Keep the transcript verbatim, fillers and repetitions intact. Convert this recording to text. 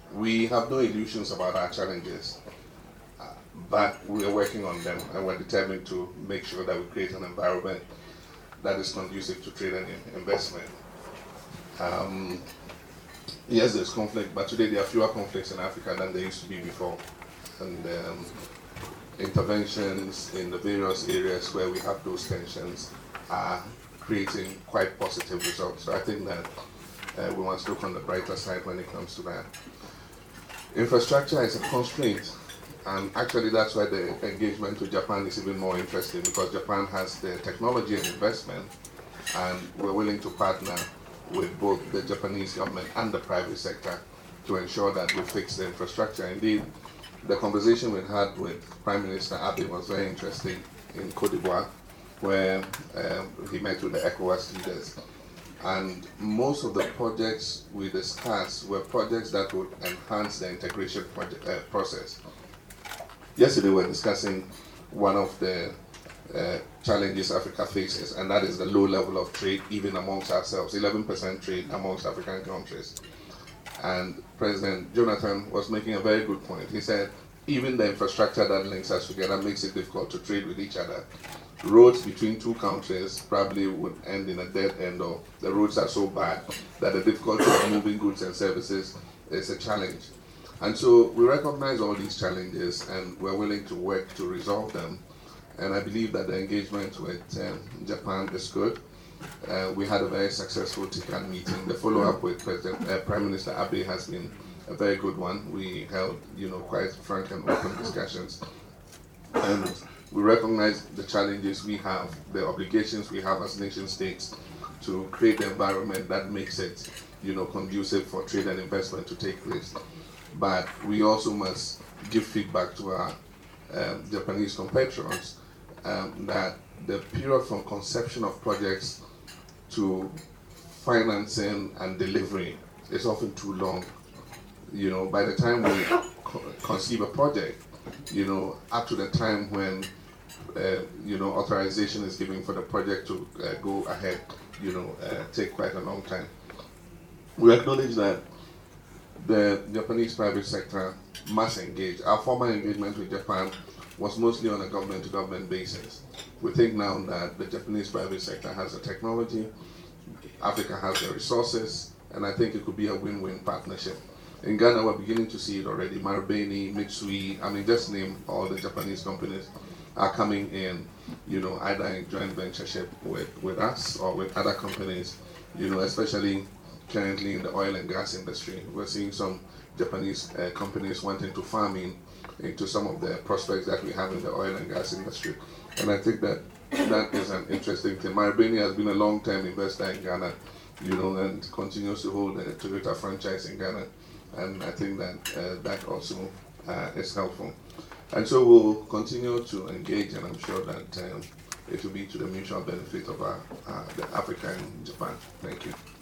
we have no illusions about our challenges, uh, but we are working on them, and we're determined to make sure that we create an environment that is conducive to trade and investment. Um, yes, there's conflict, but today there are fewer conflicts in Africa than there used to be before. And um, interventions in the various areas where we have those tensions are creating quite positive results. So I think that uh, we must look on the brighter side when it comes to that. Infrastructure is a constraint, and actually that's why the engagement with Japan is even more interesting, because Japan has the technology and investment, and we're willing to partner with both the Japanese government and the private sector to ensure that we fix the infrastructure. Indeed, the conversation we had with Prime Minister Abe was very interesting in Cote d'Ivoire, where um, he met with the ECOWAS leaders. And most of the projects we discussed were projects that would enhance the integration project, uh, process. Yesterday we were discussing one of the uh, challenges Africa faces, and that is the low level of trade even amongst ourselves, eleven percent trade amongst African countries. And President Jonathan was making a very good point. He said, even the infrastructure that links us together makes it difficult to trade with each other. Roads between two countries probably would end in a dead end, or the roads are so bad that the difficulty of moving goods and services is a challenge. And so we recognize all these challenges, and we're willing to work to resolve them. And I believe that the engagement with um, Japan is good. Uh, we had a very successful TICAD meeting. The follow-up with President, uh, Prime Minister Abe has been a very good one. We held, you know, quite frank and open discussions. And we recognize the challenges we have, the obligations we have as nation states to create the environment that makes it, you know, conducive for trade and investment to take place. But we also must give feedback to our um, Japanese compatriots um, that the period from conception of projects to financing and delivery is often too long. You know, by the time we co conceive a project, you know, up to the time when Uh, you know, authorization is given for the project to uh, go ahead, you know, uh, take quite a long time. We acknowledge that the Japanese private sector must engage. Our former engagement with Japan was mostly on a government-to-government basis. We think now that the Japanese private sector has the technology, Africa has the resources, and I think it could be a win-win partnership. In Ghana, we're beginning to see it already. Marubeni, Mitsui, I mean, just name all the Japanese companies are coming in, you know, either in joint ventureship with, with us or with other companies, you know, especially currently in the oil and gas industry. We're seeing some Japanese uh, companies wanting to farm in into some of the prospects that we have in the oil and gas industry. And I think that that is an interesting thing. Marubeni has been a long-time investor in Ghana, you know, and continues to hold the Toyota franchise in Ghana. And I think that uh, that also uh, is helpful. And so we'll continue to engage, and I'm sure that um, it will be to the mutual benefit of our, uh, the Africa and Japan. Thank you.